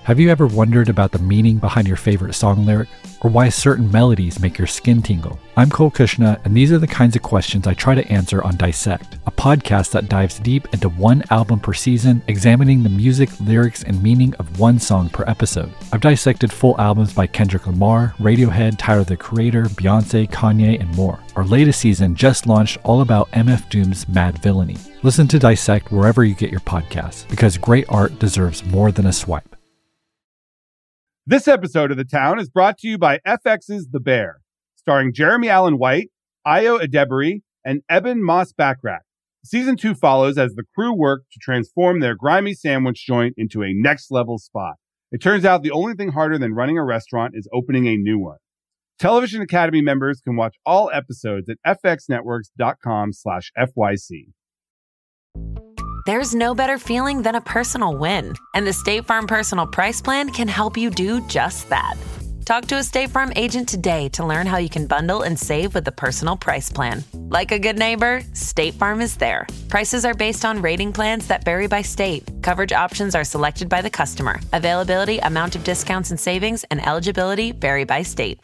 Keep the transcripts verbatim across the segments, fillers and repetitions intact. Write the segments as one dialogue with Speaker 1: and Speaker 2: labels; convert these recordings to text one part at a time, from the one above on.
Speaker 1: Have you ever wondered about the meaning behind your favorite song lyric, or why certain melodies make your skin tingle? I'm Cole Kushna, and these are the kinds of questions I try to answer on Dissect, a podcast that dives deep into one album per season, examining the music, lyrics, and meaning of one song per episode. I've dissected full albums by Kendrick Lamar, Radiohead, Tyler the Creator, Beyonce, Kanye, and more. Our latest season just launched, all about M F Doom's Mad Villainy. Listen to Dissect wherever you get your podcasts, because great art deserves more than a swipe.
Speaker 2: This episode of The Town is brought to you by F X's The Bear, starring Jeremy Allen White, Ayo Edebiri, and Eben Moss-Backrack. Season two follows as the crew work to transform their grimy sandwich joint into a next-level spot. It turns out the only thing harder than running a restaurant is opening a new one. Television Academy members can watch all episodes at fxnetworks.com slash FYC.
Speaker 3: There's no better feeling than a personal win, and the State Farm Personal Price Plan can help you do just that. Talk to a State Farm agent today to learn how you can bundle and save with the Personal Price Plan. Like a good neighbor, State Farm is there. Prices are based on rating plans that vary by state. Coverage options are selected by the customer. Availability, amount of discounts and savings, and eligibility vary by state.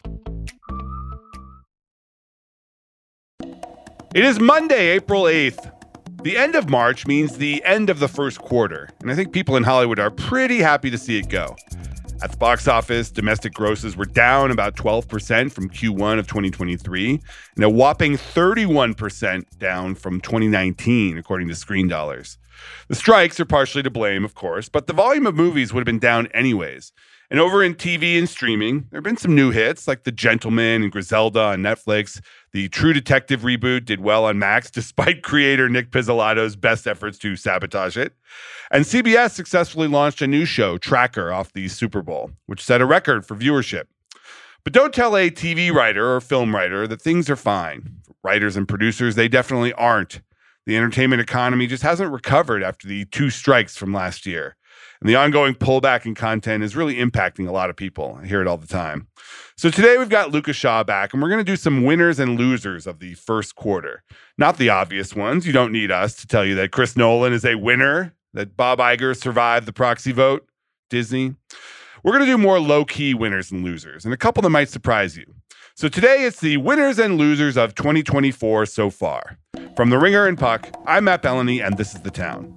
Speaker 2: It is Monday, April eighth. The end of March means the end of the first quarter, and I think people in Hollywood are pretty happy to see it go. At the box office, domestic grosses were down about twelve percent from Q one of twenty twenty-three, and a whopping thirty-one percent down from twenty nineteen, according to Screen Dollars. The strikes are partially to blame, of course, but the volume of movies would have been down anyways. And over in T V and streaming, there have been some new hits like The Gentleman and Griselda on Netflix. The True Detective reboot did well on Max, despite creator Nick Pizzolatto's best efforts to sabotage it. And C B S successfully launched a new show, Tracker, off the Super Bowl, which set a record for viewership. But don't tell a T V writer or film writer that things are fine. For writers and producers, they definitely aren't. The entertainment economy just hasn't recovered after the two strikes from last year. And the ongoing pullback in content is really impacting a lot of people. I hear it all the time. So today we've got Lucas Shaw back, and we're going to do some winners and losers of the first quarter. Not the obvious ones. You don't need us to tell you that Chris Nolan is a winner, that Bob Iger survived the proxy vote, Disney. We're going to do more low-key winners and losers, and a couple that might surprise you. So today it's the winners and losers of twenty twenty-four so far. From The Ringer and Puck, I'm Matt Bellany, and this is The Town.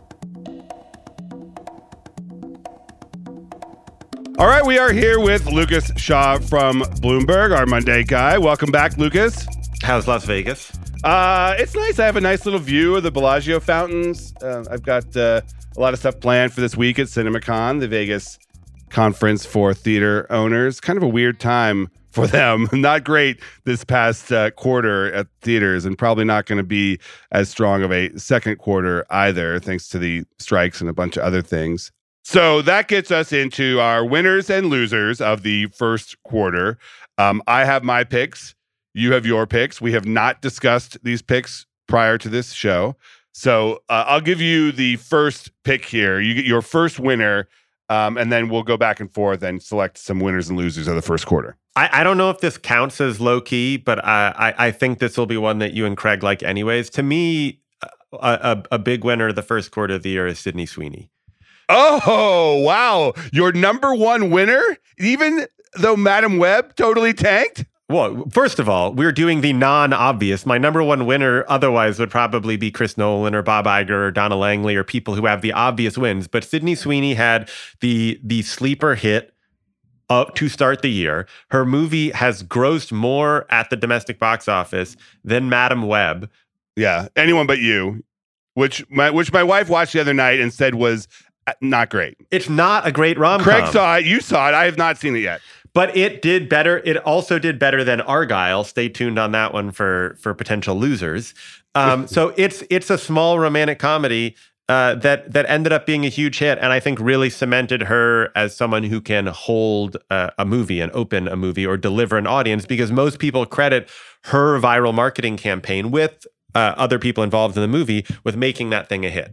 Speaker 2: All right, we are here with Lucas Shaw from Bloomberg, our Monday guy. Welcome back, Lucas.
Speaker 4: How's Las Vegas?
Speaker 2: Uh, it's nice. I have a nice little view of the Bellagio fountains. Uh, I've got uh, a lot of stuff planned for this week at CinemaCon, the Vegas conference for theater owners. Kind of a weird time for them. Not great this past uh, quarter at theaters, and probably not going to be as strong of a second quarter either, thanks to the strikes and a bunch of other things. So that gets us into our winners and losers of the first quarter. Um, I have my picks. You have your picks. We have not discussed these picks prior to this show. So uh, I'll give you the first pick here. You get your first winner, um, and then we'll go back and forth and select some winners and losers of the first quarter.
Speaker 4: I, I don't know if this counts as low-key, but I, I, I think this will be one that you and Craig like anyways. To me, a, a, a big winner of the first quarter of the year is Sydney Sweeney.
Speaker 2: Oh, wow. Your number one winner, even though Madam Web totally tanked?
Speaker 4: Well, first of all, we're doing the non-obvious. My number one winner otherwise would probably be Chris Nolan or Bob Iger or Donna Langley or people who have the obvious wins. But Sydney Sweeney had the, the sleeper hit uh, to start the year. Her movie has grossed more at the domestic box office than Madam Web.
Speaker 2: Yeah, Anyone But You, which my, which my wife watched the other night and said was not great.
Speaker 4: It's not a great rom-com.
Speaker 2: Craig saw it. You saw it. I have not seen it yet.
Speaker 4: But it did better. It also did better than Argylle. Stay tuned on that one for for potential losers. Um, so it's it's a small romantic comedy uh, that that ended up being a huge hit, and I think really cemented her as someone who can hold uh, a movie and open a movie or deliver an audience. Because most people credit her viral marketing campaign with uh, other people involved in the movie with making that thing a hit.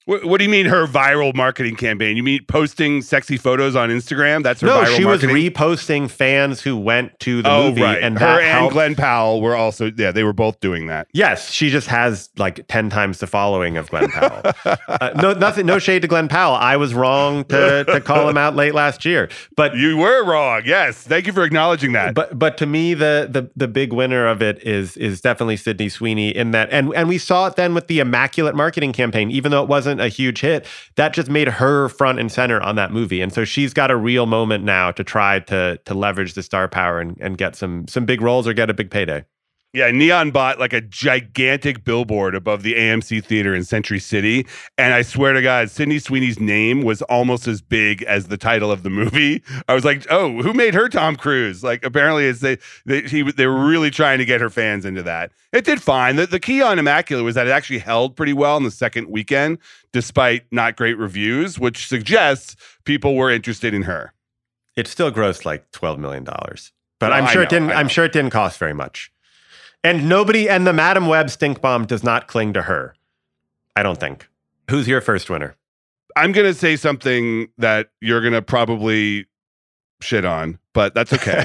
Speaker 2: What, what do you mean her viral marketing campaign? You mean posting sexy photos on Instagram? That's her
Speaker 4: no,
Speaker 2: viral
Speaker 4: she
Speaker 2: marketing?
Speaker 4: was reposting fans who went to the
Speaker 2: oh,
Speaker 4: movie.
Speaker 2: right.
Speaker 4: And
Speaker 2: her
Speaker 4: that
Speaker 2: and
Speaker 4: helped.
Speaker 2: Glenn Powell were also, yeah, they were both doing that.
Speaker 4: Yes, she just has like ten times the following of Glenn Powell. uh, no, nothing, no shade to Glenn Powell. I was wrong to, to call him out late last year. But
Speaker 2: you were wrong. Yes. Thank you for acknowledging that.
Speaker 4: But but to me, the the the big winner of it is is definitely Sydney Sweeney in that. And, and we saw it then with the Immaculate marketing campaign, even though it wasn't a huge hit. That just made her front and center on that movie. And so she's got a real moment now to try to to leverage the star power and, and get some some big roles or get a big payday.
Speaker 2: Yeah, Neon bought like a gigantic billboard above the A M C Theater in Century City. And I swear to God, Sydney Sweeney's name was almost as big as the title of the movie. I was like, oh, who made her Tom Cruise? Like, apparently it's they, they, he, they were really trying to get her fans into that. It did fine. The, the key on Immaculate was that it actually held pretty well in the second weekend, despite not great reviews, which suggests people were interested in her.
Speaker 4: It still grossed like twelve million dollars. But
Speaker 2: No,
Speaker 4: I'm
Speaker 2: I
Speaker 4: sure
Speaker 2: know,
Speaker 4: it didn't
Speaker 2: I know.
Speaker 4: I'm sure it didn't cost very much. And nobody, and the Madam Web stink bomb does not cling to her. I don't think. Who's your first winner?
Speaker 2: I'm going to say something that you're going to probably shit on, but that's okay.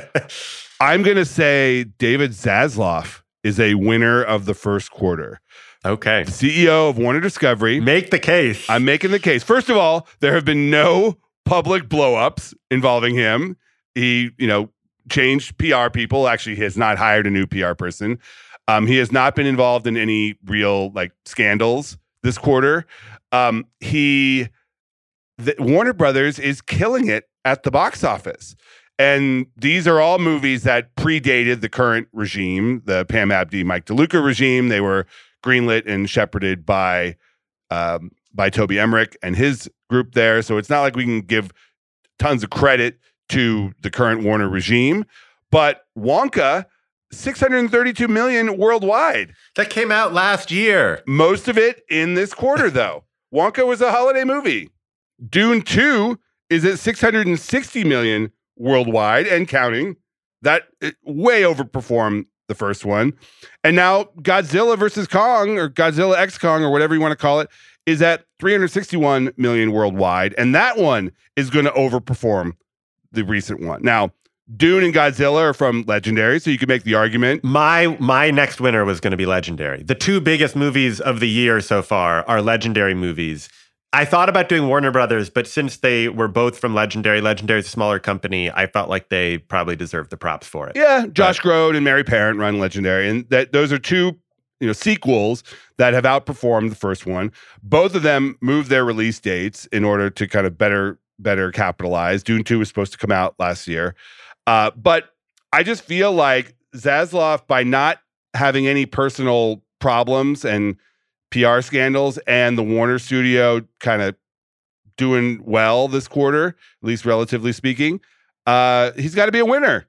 Speaker 2: I'm going to say David Zaslav is a winner of the first quarter.
Speaker 4: Okay.
Speaker 2: C E O of Warner Discovery.
Speaker 4: Make the case.
Speaker 2: I'm making the case. First of all, there have been no public blowups involving him. He, you know, changed P R people. Actually, he has not hired a new P R person. Um, he has not been involved in any real like scandals this quarter. Um, he, the, Warner Brothers is killing it at the box office. And these are all movies that predated the current regime, the Pam Abdi, Mike DeLuca regime. They were greenlit and shepherded by um, by Toby Emmerich and his group there. So it's not like we can give tons of credit to the current Warner regime. But Wonka, six hundred thirty-two million worldwide.
Speaker 4: That came out last year.
Speaker 2: Most of it in this quarter, though. Wonka was a holiday movie. Dune two is at six hundred sixty million worldwide and counting. That it way overperformed the first one. And now Godzilla versus Kong, or Godzilla X Kong, or whatever you want to call it, is at three hundred sixty-one million worldwide. And that one is going to overperform the recent one. Now, Dune and Godzilla are from Legendary, so you could make the argument.
Speaker 4: My my next winner was going to be Legendary. The two biggest movies of the year so far are Legendary movies. I thought about doing Warner Brothers, but since they were both from Legendary, Legendary is a smaller company, I felt like they probably deserved the props for it.
Speaker 2: Yeah, Josh
Speaker 4: But-
Speaker 2: Grodd and Mary Parent run Legendary, and that those are two, you know, sequels that have outperformed the first one. Both of them moved their release dates in order to kind of better better capitalize. Dune two was supposed to come out last year. Uh, but I just feel like Zaslav, by not having any personal problems and P R scandals, and the Warner studio kind of doing well this quarter, at least relatively speaking, uh, he's got to be a winner.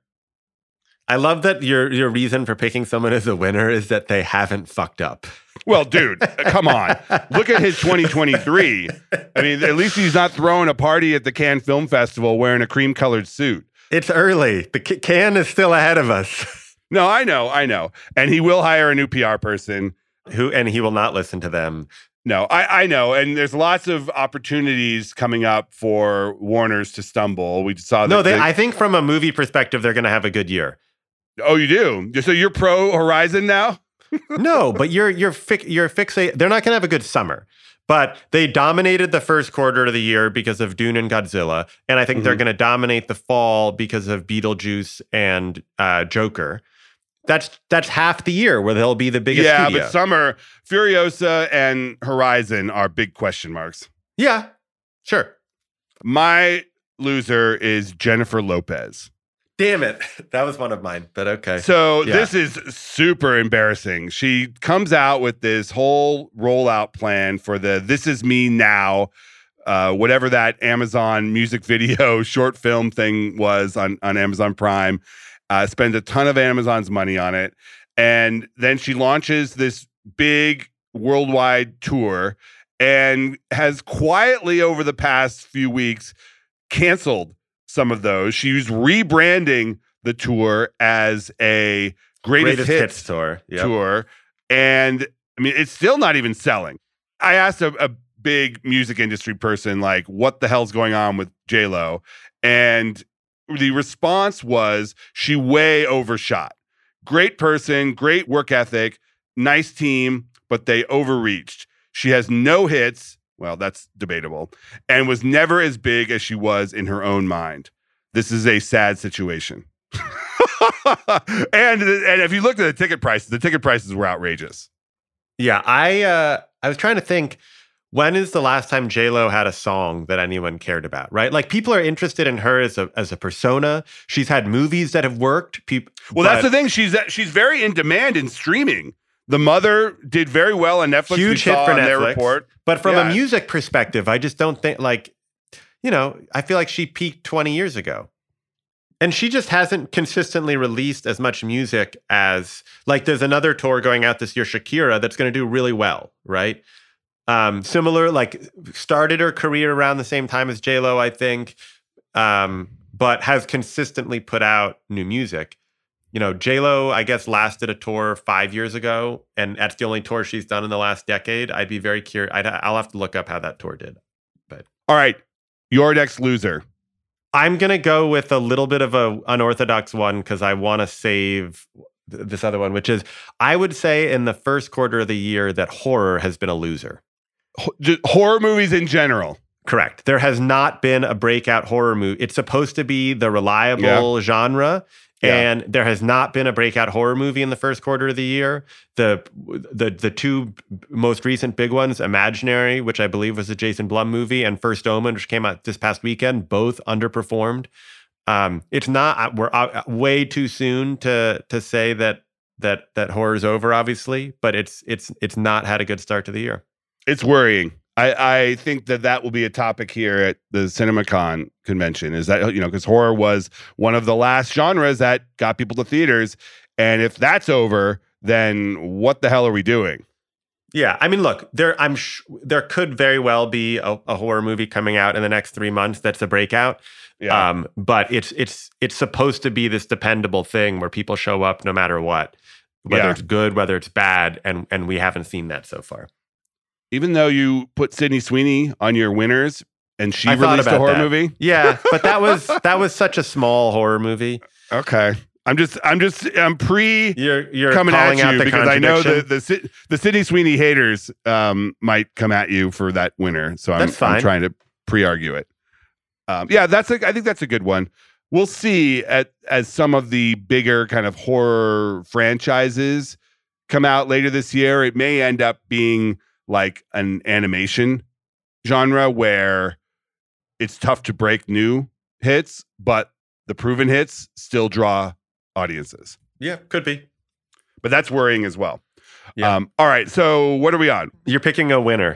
Speaker 4: I love that your your reason for picking someone as a winner is that they haven't fucked up.
Speaker 2: Well, dude, come on. Look at his twenty twenty-three. I mean, at least he's not throwing a party at the Cannes Film Festival wearing a cream-colored suit.
Speaker 4: It's early. The c- can is still ahead of us.
Speaker 2: No, I know, I know. And he will hire a new P R person.
Speaker 4: Who and he will not listen to them.
Speaker 2: No, I, I know. And there's lots of opportunities coming up for Warners to stumble. We saw that.
Speaker 4: No, they,
Speaker 2: they-
Speaker 4: I think from a movie perspective, they're going to have a good year.
Speaker 2: Oh, you do? So you're pro Horizon now?
Speaker 4: No, but you're you're fi- you're fixate. They're not going to have a good summer, but they dominated the first quarter of the year because of Dune and Godzilla, and I think
Speaker 2: Mhm.
Speaker 4: they're going to dominate the fall because of Beetlejuice and uh, Joker. That's that's half the year where they'll be the biggest.
Speaker 2: Yeah,
Speaker 4: studio.
Speaker 2: but summer, Furiosa and Horizon are big question marks.
Speaker 4: Yeah, sure.
Speaker 2: My loser is Jennifer Lopez.
Speaker 4: Damn it, that was one of mine. But okay.
Speaker 2: So
Speaker 4: Yeah.
Speaker 2: this is super embarrassing. She comes out with this whole rollout plan for the This Is Me Now, uh, whatever that Amazon music video short film thing was on, on Amazon Prime, uh, spends a ton of Amazon's money on it. And then she launches this big worldwide tour and has quietly over the past few weeks canceled some of those. She's rebranding the tour as a greatest,
Speaker 4: Greatest
Speaker 2: hits,
Speaker 4: hits tour. Yep.
Speaker 2: tour. And I mean, it's still not even selling. I asked a, a big music industry person, like, what the hell's going on with J-Lo? And the response was she way overshot. Great person, great work ethic, nice team, but they overreached. She has no hits. Well, that's debatable. And was never as big as she was in her own mind. This is a sad situation. and, and if you looked at the ticket prices, the ticket prices were outrageous.
Speaker 4: Yeah, I uh, I was trying to think, when is the last time J-Lo had a song that anyone cared about, right? Like, people are interested in her as a as a persona. She's had movies that have worked. People,
Speaker 2: well, that's the thing. She's she's very in demand in streaming. The Mother did very well on Netflix.
Speaker 4: Huge
Speaker 2: we
Speaker 4: hit
Speaker 2: saw
Speaker 4: for
Speaker 2: on
Speaker 4: Netflix.
Speaker 2: Their report.
Speaker 4: But from
Speaker 2: yeah.
Speaker 4: a music perspective, I just don't think, like, you know, I feel like she peaked twenty years ago. And she just hasn't consistently released as much music as, like, there's another tour going out this year, Shakira, that's going to do really well, right? Um, similar, like, started her career around the same time as J-Lo, I think, um, but has consistently put out new music. You know, J-Lo, I guess, lasted a tour five years ago, and that's the only tour she's done in the last decade. I'd be very curious. I'd, I'll have to look up how that tour did. But
Speaker 2: all right, your next loser.
Speaker 4: I'm going to go with a little bit of a unorthodox one because I want to save th- this other one, which is, I would say in the first quarter of the year that horror has been a loser.
Speaker 2: H- horror movies in general.
Speaker 4: Correct. There has not been a breakout horror movie. It's supposed to be the reliable yeah. genre. Yeah. And there has not been a breakout horror movie in the first quarter of the year. The the the two most recent big ones, Imaginary, which I believe was a Jason Blum movie, and First Omen, which came out this past weekend, both underperformed. Um, it's not we're uh, way too soon to to say that that that horror is over, obviously, but it's it's it's not had a good start to the year.
Speaker 2: It's worrying. I, I think that that will be a topic here at the CinemaCon convention, is that, you know, because horror was one of the last genres that got people to theaters. And if that's over, then what the hell are we doing?
Speaker 4: Yeah, I mean, look, there I'm sh- there could very well be a, a horror movie coming out in the next three months that's a breakout.
Speaker 2: Yeah.
Speaker 4: Um, but it's it's it's supposed to be this dependable thing where people show up no matter what, whether
Speaker 2: yeah.
Speaker 4: it's good, whether it's bad, and and we haven't seen that so far.
Speaker 2: Even though you put Sydney Sweeney on your winners and she
Speaker 4: I
Speaker 2: released a horror
Speaker 4: that.
Speaker 2: movie.
Speaker 4: Yeah, but that was that was such a small horror movie.
Speaker 2: Okay. I'm just I'm just I'm pre
Speaker 4: you're, you're
Speaker 2: coming at you
Speaker 4: the
Speaker 2: because I know the the the Sydney Sweeney haters um, might come at you for that winner. So I'm, I'm trying to pre-argue it. Um, yeah, that's a, I think that's a good one. We'll see at as some of the bigger kind of horror franchises come out later this year. It may end up being like an animation genre where it's tough to break new hits, but the proven hits still draw audiences.
Speaker 4: Yeah, could be.
Speaker 2: But that's worrying as well.
Speaker 4: Yeah.
Speaker 2: Um, all right, so what are we on?
Speaker 4: You're picking a winner.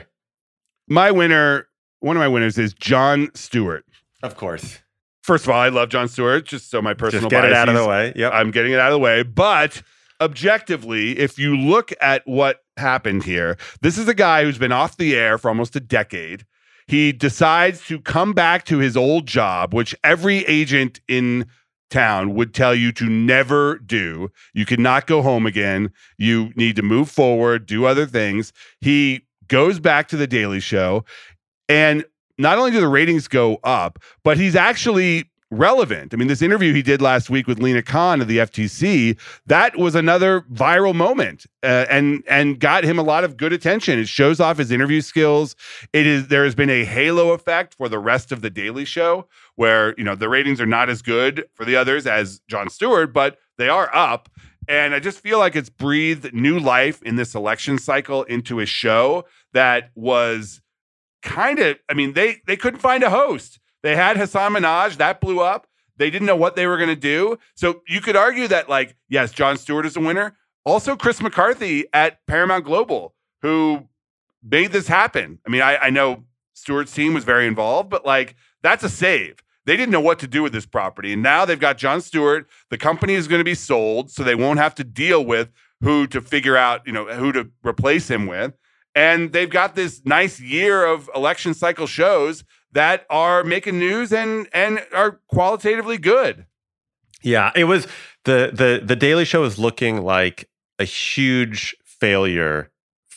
Speaker 2: My winner, one of my winners is Jon Stewart.
Speaker 4: Of course.
Speaker 2: First of all, I love Jon Stewart, just so my personal
Speaker 4: Just get
Speaker 2: biases,
Speaker 4: it out of the way. Yep.
Speaker 2: I'm getting it out of the way. But objectively, if you look at what happened here, this is a guy who's been off the air for almost a decade. He decides to come back to his old job, which every agent in town would tell you to never do. You cannot go home again. You need to move forward, do other things. He goes back to the Daily Show, and not only do the ratings go up, but he's actually relevant. I mean, this interview he did last week with Lena Khan of the F T C, that was another viral moment uh, and and got him a lot of good attention. It shows off his interview skills. It is there has been a halo effect for the rest of the Daily Show where, you know, the ratings are not as good for the others as Jon Stewart, but they are up. And I just feel like it's breathed new life in this election cycle into a show that was kind of, I mean, they they couldn't find a host. They had Hassan Minhaj, that blew up. They didn't know what they were going to do. So you could argue that, like, yes, Jon Stewart is a winner. Also, Chris McCarthy at Paramount Global, who made this happen. I mean, I, I know Stewart's team was very involved, but, like, that's a save. They didn't know what to do with this property. And now they've got Jon Stewart. The company is going to be sold, so they won't have to deal with who to figure out, you know, who to replace him with. And they've got this nice year of election cycle shows that are making news and and are qualitatively good.
Speaker 4: Yeah, it was the the the Daily Show is looking like a huge failure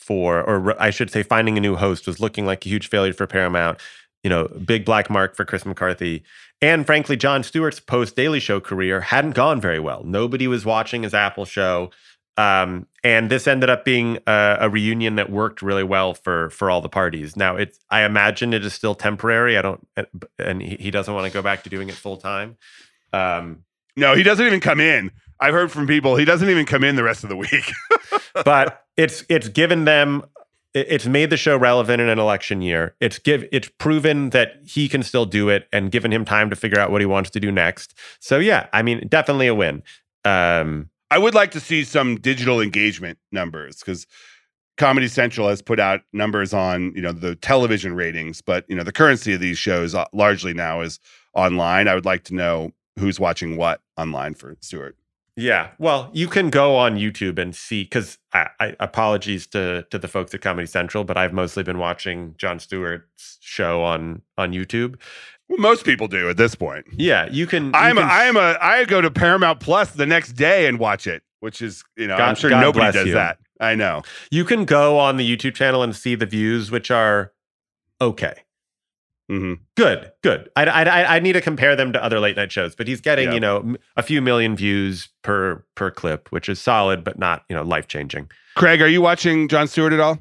Speaker 4: for, or I should say, finding a new host was looking like a huge failure for Paramount. You know, big black mark for Chris McCarthy. And frankly, Jon Stewart's post-Daily Show career hadn't gone very well. Nobody was watching his Apple show. Um, and this ended up being a, a reunion that worked really well for for all the parties. Now, it's I imagine it is still temporary. I don't, and he, he doesn't want to go back to doing it full time. Um,
Speaker 2: no, he doesn't even come in. I've heard from people he doesn't even come in the rest of the week.
Speaker 4: But it's it's given them, it's made the show relevant in an election year. It's give it's proven that he can still do it, and given him time to figure out what he wants to do next. So yeah, I mean, definitely a win. Um,
Speaker 2: I would like to see some digital engagement numbers, because Comedy Central has put out numbers on, you know, the television ratings, but, you know, the currency of these shows uh, largely now is online. I would like to know who's watching what online for Stewart.
Speaker 4: Yeah, well, you can go on YouTube and see, because I, I apologies to to the folks at Comedy Central, but I've mostly been watching Jon Stewart's show on on YouTube.
Speaker 2: Well, most people do at this point.
Speaker 4: Yeah, you can. You
Speaker 2: I'm
Speaker 4: can,
Speaker 2: a, I am a I go to Paramount Plus the next day and watch it, which is, you know,
Speaker 4: God,
Speaker 2: I'm sure
Speaker 4: God
Speaker 2: nobody does
Speaker 4: you.
Speaker 2: that. I know.
Speaker 4: You can go on the YouTube channel and see the views, which are okay.
Speaker 2: Mm-hmm.
Speaker 4: Good, good. I, I I need to compare them to other late night shows, but he's getting,
Speaker 2: Yeah.
Speaker 4: you know, a few million views per per clip, which is solid, but not, you know, life changing.
Speaker 2: Craig, are you watching Jon Stewart at all?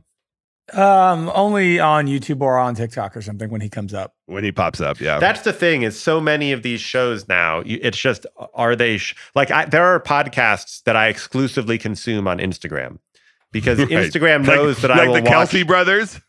Speaker 5: Um, only on YouTube or on TikTok or something when he comes up.
Speaker 2: When he pops up, yeah.
Speaker 4: That's the thing, is so many of these shows now, you, it's just, are they, sh- like, I, there are podcasts that I exclusively consume on Instagram, because
Speaker 2: Right.
Speaker 4: Instagram
Speaker 2: Like-
Speaker 4: knows that
Speaker 2: like
Speaker 4: I will
Speaker 2: the Kelsey
Speaker 4: watch
Speaker 2: brothers.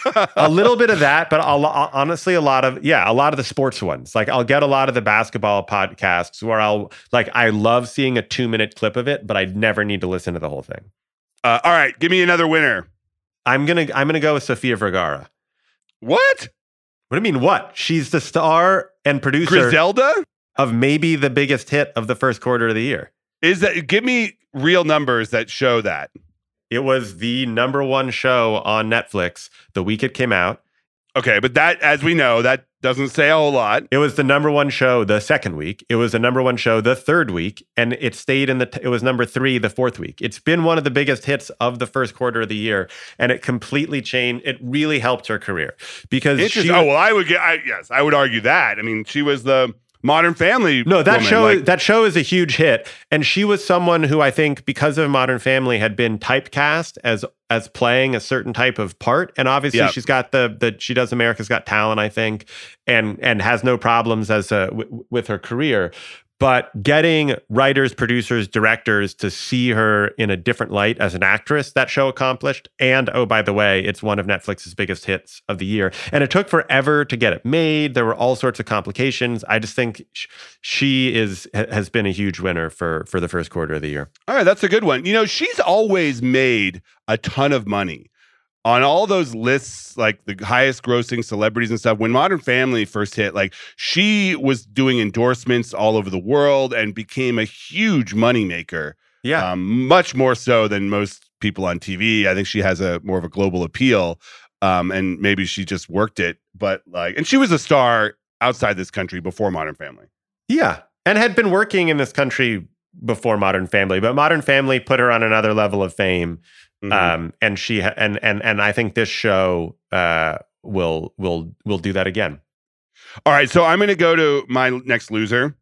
Speaker 4: a little bit of that, but I'll, I'll- honestly, a lot of, yeah, a lot of the sports ones. Like, I'll get a lot of the basketball podcasts where I'll, like, I love seeing a two minute clip of it, but I never need to listen to the whole thing.
Speaker 2: Uh, all right, give me another winner.
Speaker 4: I'm gonna I'm gonna go with Sofia Vergara.
Speaker 2: What?
Speaker 4: What do you mean? What? She's the star and producer
Speaker 2: Griselda?
Speaker 4: of maybe the biggest hit of the first quarter of the year.
Speaker 2: Is that? Give me real numbers that show that.
Speaker 4: It was the number one show on Netflix the week it came out.
Speaker 2: Okay, but that, as we know, that doesn't say a whole lot.
Speaker 4: It was the number one show the second week. It was the number one show the third week, and it stayed in the. T- it was number three the fourth week. It's been one of the biggest hits of the first quarter of the year, and it completely changed. It really helped her career because she.
Speaker 2: Interesting. Oh well, I would get. I, yes, I would argue that. I mean, she was the Modern Family.
Speaker 4: No, that
Speaker 2: woman,
Speaker 4: show
Speaker 2: like-
Speaker 4: that show is a huge hit, and she was someone who I think, because of Modern Family, had been typecast as as playing a certain type of part, and obviously
Speaker 2: Yep.
Speaker 4: she's got the the she does America's Got Talent, I think, and and has no problems as a w- with her career. But getting writers, producers, directors to see her in a different light as an actress, that show accomplished. And oh, by the way, it's one of Netflix's biggest hits of the year. And it took forever to get it made. There were all sorts of complications. I just think sh- she is ha- has been a huge winner for for the first quarter of the year.
Speaker 2: All right, that's a good one. You know, she's always made a ton of money on all those lists, like the highest grossing celebrities and stuff. When Modern Family first hit, like, she was doing endorsements all over the world and became a huge moneymaker.
Speaker 4: Yeah.
Speaker 2: Um, much more so than most people on T V. I think she has a more of a global appeal. Um, and maybe she just worked it, but like, and she was a star outside this country before Modern Family.
Speaker 4: Yeah. And had been working in this country before Modern Family, but Modern Family put her on another level of fame.
Speaker 2: Mhm.
Speaker 4: Um, and she ha- and and and I think this show uh, will will will do that again.
Speaker 2: All right, so I'm going to go to my next loser.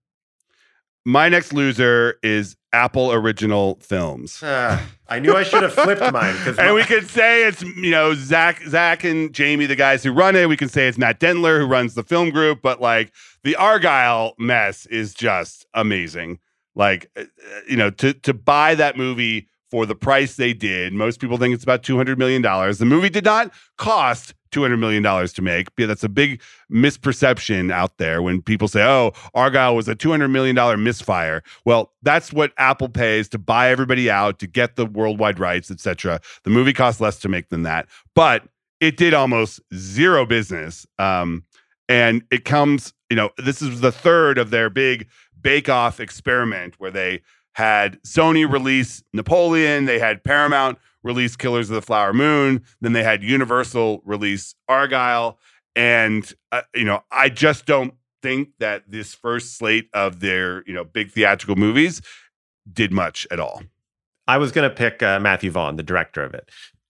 Speaker 2: My next loser is Apple Original Films.
Speaker 4: Uh, I knew I should have flipped mine because
Speaker 2: And we could say it's, you know, Zach, Zach and Jamie, the guys who run it. We can say it's Matt Dentler who runs the film group, but like the Argyle mess is just amazing. Like, uh, you know, to to buy that movie for the price they did, most people think it's about two hundred million dollars. The movie did not cost two hundred million dollars to make. Yeah, that's a big misperception out there when people say, oh, Argyle was a two hundred million dollars misfire. Well, that's what Apple pays to buy everybody out, to get the worldwide rights, et cetera. The movie cost less to make than that, but it did almost zero business. Um, and it comes, you know, this is the third of their big bake-off experiment where they had Sony release Napoleon, they had Paramount release Killers of the Flower Moon, then they had Universal release Argyle, and uh, you know, I just don't think that this first slate of their, you know, big theatrical movies did much at all.
Speaker 4: I was going to pick uh, Matthew Vaughn, the director of it.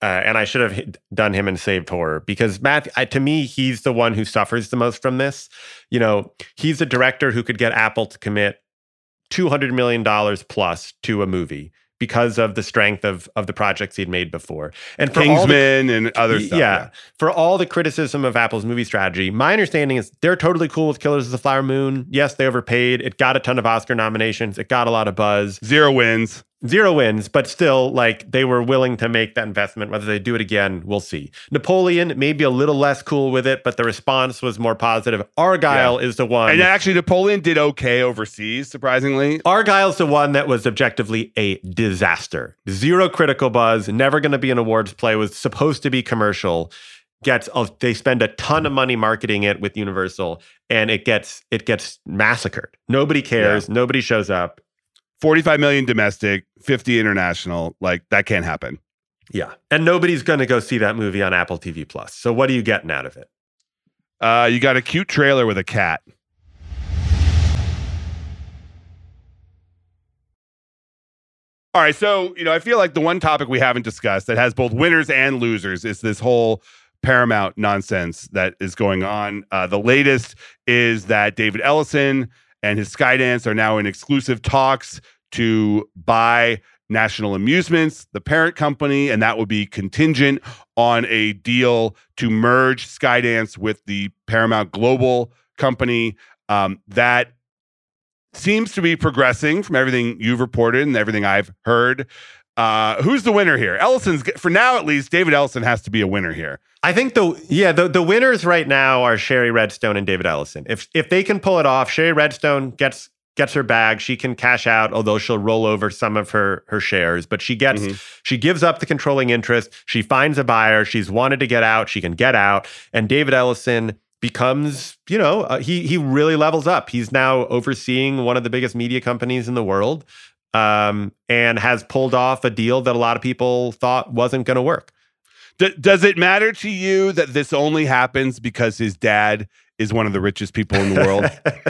Speaker 4: Uh, and I should have h- done him and saved horror because Matt, I, to me, he's the one who suffers the most from this. You know, he's a director who could get Apple to commit two hundred million dollars plus to a movie because of the strength of of the projects he'd made before. And for
Speaker 2: Kingsman
Speaker 4: all the,
Speaker 2: and other stuff.
Speaker 4: Yeah,
Speaker 2: Yeah.
Speaker 4: For all the criticism of Apple's movie strategy, my understanding is they're totally cool with Killers of the Flower Moon. Yes, they overpaid. It got a ton of Oscar nominations. It got a lot of buzz.
Speaker 2: Zero wins.
Speaker 4: Zero wins, but still, like, they were willing to make that investment. Whether they do it again, we'll see. Napoleon, maybe a little less cool with it, but the response was more positive. Argylle yeah. is the one.
Speaker 2: And actually, Napoleon did okay overseas, surprisingly.
Speaker 4: Argylle's the one that was objectively a disaster. Zero critical buzz, never going to be an awards play, was supposed to be commercial. Gets uh, they spend a ton of money marketing it with Universal, and it gets it gets massacred. Nobody cares. Yeah. Nobody shows up.
Speaker 2: forty-five million domestic, fifty international. Like, that can't happen.
Speaker 4: Yeah. And nobody's going to go see that movie on Apple T V Plus. So what are you getting out of it?
Speaker 2: Uh, you got a cute trailer with a cat. All right. So, you know, I feel like the one topic we haven't discussed that has both winners and losers is this whole Paramount nonsense that is going on. Uh, the latest is that David Ellison and his Skydance are now in exclusive talks to buy National Amusements, the parent company, and that would be contingent on a deal to merge Skydance with the Paramount Global company. Um, that seems to be progressing from everything you've reported and everything I've heard. Uh, who's the winner here? Ellison's, for now at least, David Ellison has to be a winner here.
Speaker 4: I think the yeah the, the winners right now are Sherry Redstone and David Ellison. If if they can pull it off, Sherry Redstone gets gets her bag. She can cash out, although she'll roll over some of her her shares. But she gets mm-hmm. she gives up the controlling interest. She finds a buyer. She's wanted to get out. She can get out. And David Ellison becomes, you know, uh, he he really levels up. He's now overseeing one of the biggest media companies in the world, um, and has pulled off a deal that a lot of people thought wasn't going to work.
Speaker 2: D- does it matter to you that this only happens because his dad is one of the richest people in the world?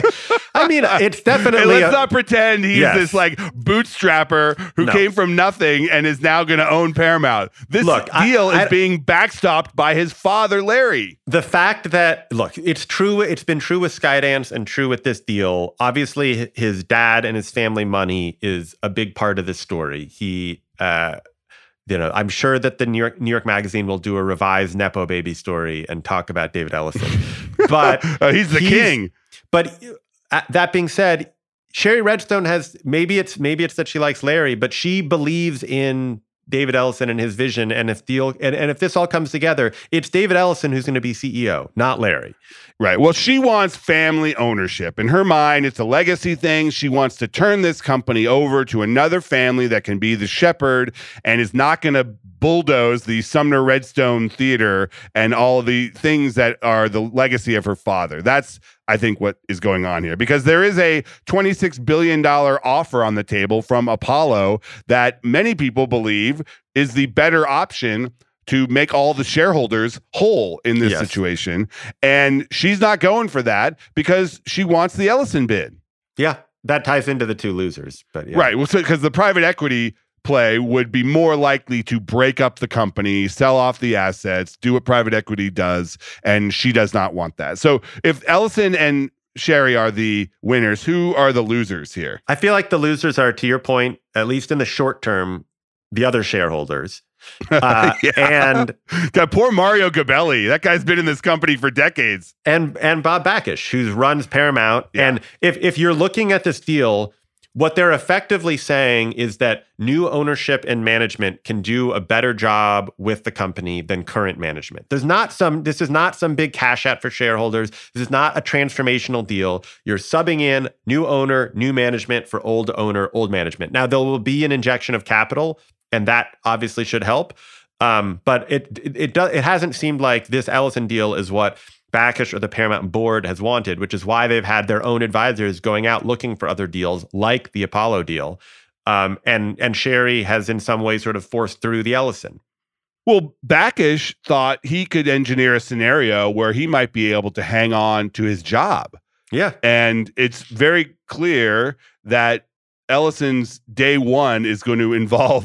Speaker 4: I mean, it's definitely.
Speaker 2: Hey, let's
Speaker 4: a,
Speaker 2: not pretend he's
Speaker 4: yes.
Speaker 2: this like bootstrapper who
Speaker 4: no.
Speaker 2: came from nothing and is now going to own Paramount. This
Speaker 4: look,
Speaker 2: deal
Speaker 4: I, I,
Speaker 2: is being backstopped by his father, Larry.
Speaker 4: The fact that, look, it's true. It's been true with Skydance and true with this deal. Obviously, his dad and his family money is a big part of this story. He, uh, you know, I'm sure that the New York New York Magazine will do a revised Nepo baby story and talk about David Ellison. But
Speaker 2: uh, he's the
Speaker 4: he's,
Speaker 2: king.
Speaker 4: But uh, that being said, Sherry Redstone has maybe it's maybe it's that she likes Larry, but she believes in David Ellison and his vision. And if deal and, and if this all comes together, it's David Ellison who's going to be C E O, not Larry.
Speaker 2: Right. Well, she wants family ownership. In her mind, it's a legacy thing. She wants to turn this company over to another family that can be the shepherd and is not going to bulldoze the Sumner Redstone Theater and all of the things that are the legacy of her father. That's, I think, what is going on here, because there is a twenty-six billion dollars offer on the table from Apollo that many people believe is the better option to make all the shareholders whole in this yes. situation. And she's not going for that because she wants the Ellison bid.
Speaker 4: Yeah, that ties into the two losers. But yeah.
Speaker 2: Right. Well, so because the private equity play would be more likely to break up the company, sell off the assets, do what private equity does, and she does not want that. So if Ellison and Sherry are the winners, who are the losers here?
Speaker 4: I feel like the losers are, to your point, at least in the short term, the other shareholders. Uh,
Speaker 2: yeah.
Speaker 4: And
Speaker 2: that poor Mario Gabelli, that guy's been in this company for decades.
Speaker 4: And and Bob Bakish, who runs Paramount. Yeah. And if if you're looking at this deal, what they're effectively saying is that new ownership and management can do a better job with the company than current management. There's not some, this is not some big cash out for shareholders. This is not a transformational deal. You're subbing in new owner, new management for old owner, old management. Now, there will be an injection of capital, and that obviously should help. Um, but it it it, does, it hasn't seemed like this Ellison deal is what Bakish or the Paramount board has wanted, which is why they've had their own advisors going out looking for other deals like the Apollo deal. Um, and and Sherry has in some way sort of forced through the Ellison.
Speaker 2: Well, Bakish thought he could engineer a scenario where he might be able to hang on to his job.
Speaker 4: Yeah.
Speaker 2: And it's very clear that Ellison's day one is going to involve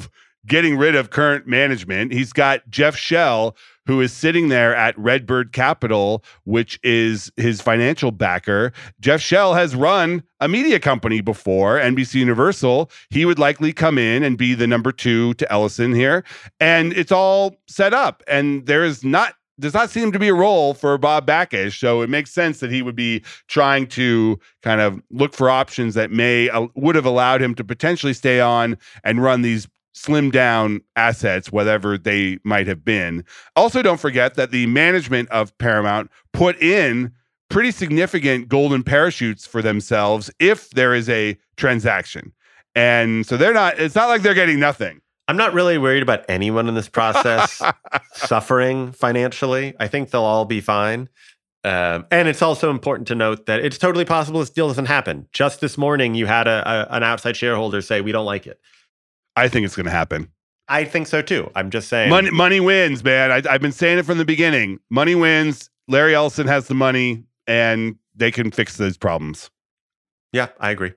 Speaker 2: getting rid of current management. He's got Jeff Shell, who is sitting there at Redbird Capital, which is his financial backer. Jeff Shell has run a media company before, N B C Universal. He would likely come in and be the number two to Ellison here. And it's all set up. And there is not does not seem to be a role for Bob Bakish. So it makes sense that he would be trying to kind of look for options that may uh, would have allowed him to potentially stay on and run these slim down assets, whatever they might have been. Also, don't forget that the management of Paramount put in pretty significant golden parachutes for themselves if there is a transaction. And so they're not, it's not like they're getting nothing.
Speaker 4: I'm not really worried about anyone in this process suffering financially. I think they'll all be fine. Um, and it's also important to note that it's totally possible this deal doesn't happen. Just this morning, you had a, a an outside shareholder say, we don't like it.
Speaker 2: I think it's going to happen.
Speaker 4: I think so too. I'm just saying.
Speaker 2: Money, money wins, man. I, I've been saying it from the beginning. Money wins. Larry Ellison has the money, and they can fix those problems.
Speaker 4: Yeah, I agree.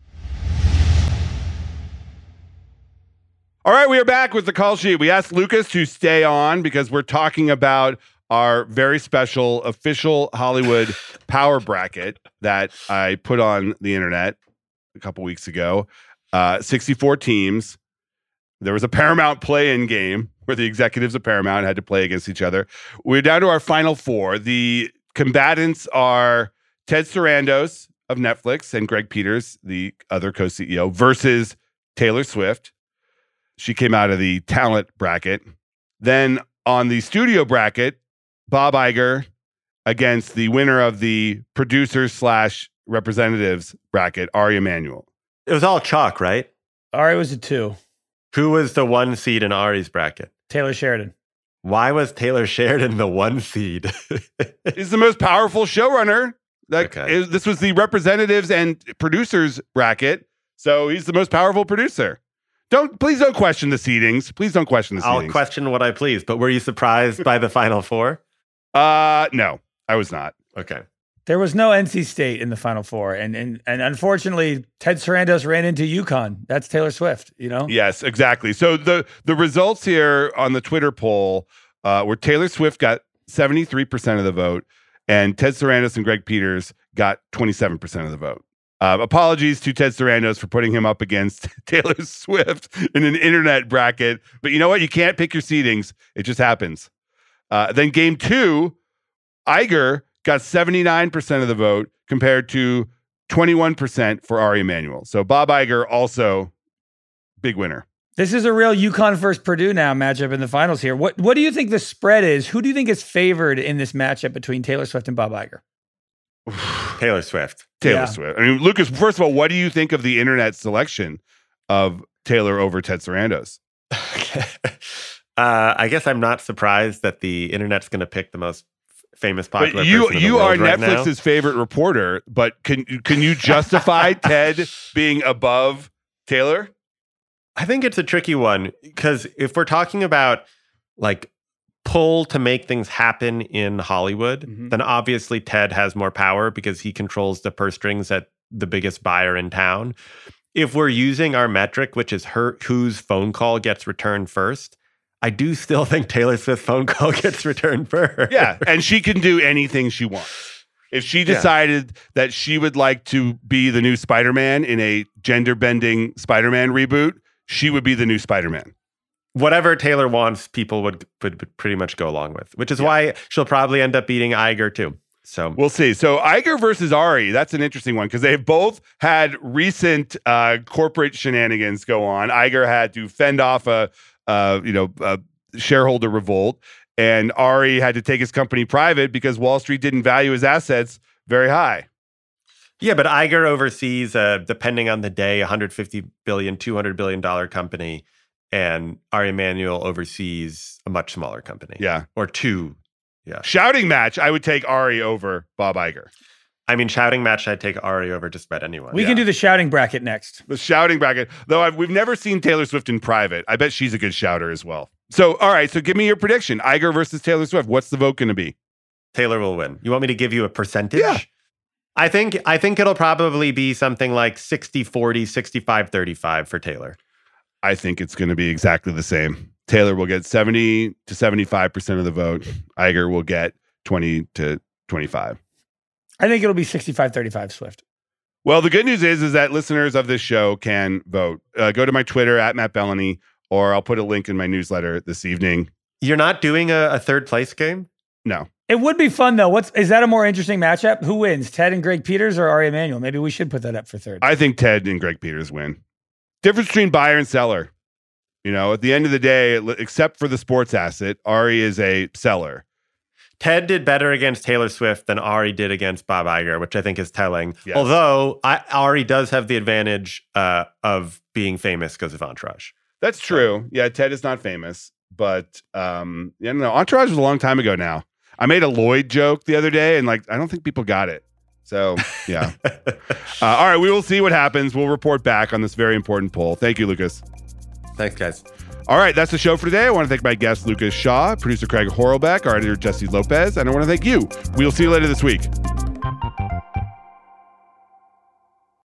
Speaker 2: All right, we are back with the call sheet. We asked Lucas to stay on because we're talking about our very special official Hollywood power bracket that I put on the internet a couple weeks ago. Uh, sixty-four teams. There was a Paramount play-in game where the executives of Paramount had to play against each other. We're down to our final four. The combatants are Ted Sarandos of Netflix and Greg Peters, the other co-C E O, versus Taylor Swift. She came out of the talent bracket. Then on the studio bracket, Bob Iger against the winner of the producers slash representatives bracket, Ari Emanuel.
Speaker 4: It was all chalk, right?
Speaker 5: Ari was a two.
Speaker 4: Who was the one seed in Ari's bracket?
Speaker 5: Taylor Sheridan.
Speaker 4: Why was Taylor Sheridan the one seed?
Speaker 2: He's the most powerful showrunner. Like
Speaker 4: Okay.
Speaker 2: it- this was the representatives and producers bracket, so he's the most powerful producer. Don't please don't question the seedings. Please don't question the
Speaker 4: I'll
Speaker 2: seedings.
Speaker 4: question what I please, but were you surprised by the final four?
Speaker 2: Uh, no, I was not.
Speaker 4: Okay.
Speaker 5: There was no N C State in the Final Four, and and and unfortunately, Ted Sarandos ran into UConn. That's Taylor Swift, you know.
Speaker 2: Yes, exactly. So the the results here on the Twitter poll uh, were Taylor Swift got seventy-three percent of the vote, and Ted Sarandos and Greg Peters got twenty-seven percent of the vote. Uh, apologies to Ted Sarandos for putting him up against Taylor Swift in an internet bracket. But you know what? You can't pick your seedings. It just happens. Uh, then game two, Iger got seventy-nine percent of the vote compared to twenty-one percent for Ari Emanuel. So Bob Iger also big winner.
Speaker 5: This is a real UConn versus Purdue now matchup in the finals here. What what do you think the spread is? Who do you think is favored in this matchup between Taylor Swift and Bob Iger?
Speaker 4: Taylor Swift.
Speaker 2: Taylor
Speaker 5: Yeah.
Speaker 2: Swift. I mean, Lucas, first of all, what do you think of the internet selection of Taylor over Ted Sarandos?
Speaker 4: uh, I guess I'm not surprised that the internet's going to pick the most f- famous popular
Speaker 2: But you
Speaker 4: person in the
Speaker 2: you are
Speaker 4: world right now.
Speaker 2: Netflix's favorite reporter, but can can you justify Ted being above Taylor?
Speaker 4: I think it's a tricky one because if we're talking about like pull to make things happen in Hollywood,
Speaker 5: Mhm.
Speaker 4: then obviously Ted has more power because he controls the purse strings at the biggest buyer in town. If we're using our metric, which is her whose phone call gets returned first, I do still think Taylor Swift's phone call gets returned first.
Speaker 2: Yeah, and she can do anything she wants. If she decided that she would like to be the new Spider-Man in a gender-bending Spider-Man reboot, she would be the new Spider-Man.
Speaker 4: Whatever Taylor wants, people would, would pretty much go along with, which is
Speaker 2: Yeah.
Speaker 4: why she'll probably end up beating Iger too. So
Speaker 2: We'll see. So Iger versus Ari, that's an interesting one because they've both had recent uh, corporate shenanigans go on. Iger had to fend off a, uh, you know, a shareholder revolt, and Ari had to take his company private because Wall Street didn't value his assets very high.
Speaker 4: yeah, but Iger oversees, uh, depending on the day, one hundred fifty billion dollars, two hundred billion dollars company, and Ari Emanuel oversees a much smaller company.
Speaker 2: Yeah.
Speaker 4: Or two. Yeah.
Speaker 2: Shouting match, I would take Ari over Bob Iger.
Speaker 4: I mean, shouting match, I'd take Ari over just about anyone.
Speaker 5: We
Speaker 2: Yeah.
Speaker 5: can do the shouting bracket next.
Speaker 2: The shouting bracket, though I've, we've never seen Taylor Swift in private. I bet she's a good shouter as well. So, all right. So give me your prediction. Iger versus Taylor Swift. What's the vote going to be?
Speaker 4: Taylor will win. You want me to give you a percentage?
Speaker 2: Yeah.
Speaker 4: I think I think it'll probably be something like sixty forty, sixty-five thirty-five for Taylor.
Speaker 2: I think it's going to be exactly the same. Taylor will get seventy to seventy-five percent of the vote. Iger will get twenty to twenty-five.
Speaker 5: I think it'll be sixty-five thirty-five Swift.
Speaker 2: Well, the good news is, is that listeners of this show can vote. Uh, go to my Twitter at Matt Bellany, or I'll put a link in my newsletter this evening.
Speaker 4: You're not doing a, a third place game?
Speaker 2: No.
Speaker 5: It would be fun, though. What's is that a more interesting matchup? Who wins, Ted and Greg Peters or Ari Emanuel? Maybe we should put that up for third.
Speaker 2: I think Ted and Greg Peters win. Difference between buyer and seller. You know, at the end of the day, except for the sports asset, Ari is a seller.
Speaker 4: Ted did better against Taylor Swift than Ari did against Bob Iger, which I think is telling.
Speaker 2: Yes.
Speaker 4: Although I, Ari does have the advantage uh, of being famous because of Entourage.
Speaker 2: That's true. Yeah, Ted is not famous, but um, yeah, no, Entourage was a long time ago now. I made a Lloyd joke the other day, and like I don't think people got it. So yeah. uh, all right, we will see what happens. We'll report back on this very important poll. Thank you, Lucas.
Speaker 4: Thanks, guys.
Speaker 2: All right, that's the show for today. I want to thank my guest, Lucas Shaw, producer Craig Horlbeck, our editor, Jesse Lopez, and I want to thank you. We'll see you later this week.